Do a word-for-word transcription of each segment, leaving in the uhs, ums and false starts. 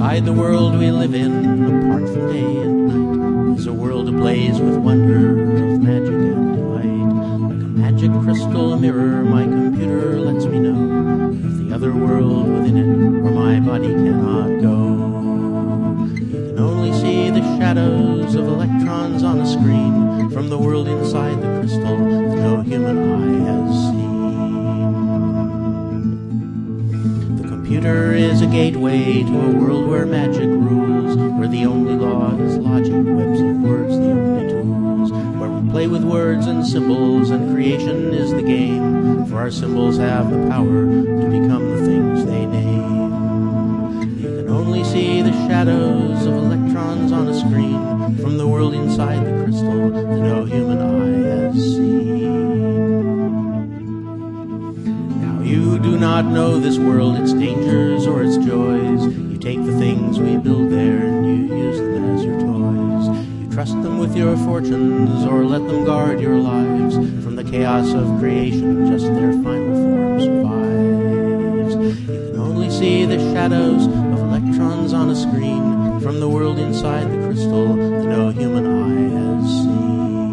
Inside the world we live in, apart from day and night, is a world ablaze with wonder of magic and delight. Like a magic crystal mirror, my computer lets me know of the other world within it, where my body cannot go. You can only see the shadows of electrons on a screen from the world inside the crystal that no human eye has seen. The computer is a gateway to a world where magic rules, where the only law is logic, webs of words the only tools, where we play with words and symbols and creation is the game, for our symbols have the power to become the things they name. You can only see the shadows of electrons on a screen from the world inside the crystal that no human eye has seen. You do not know this world, its dangers or its joys. You take the things we build there and you use them as your toys. You trust them with your fortunes or let them guard your lives. From the chaos of creation, just their final form survives. You can only see the shadows of electrons on a screen from the world inside the crystal that no human eye has seen.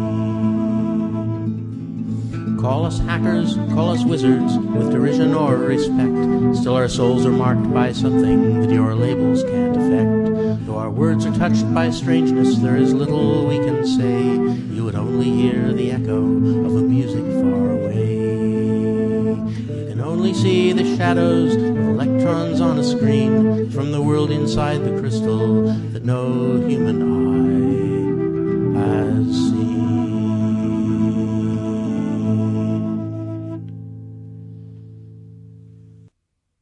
Call us hackers, call us wizards, with derision or respect. Still our souls are marked by something that your labels can't affect. Though our words are touched by strangeness, there is little we can say. You would only hear the echo of a music far away. You can only see the shadows of electrons on a screen from the world inside the crystal that no human eye has seen.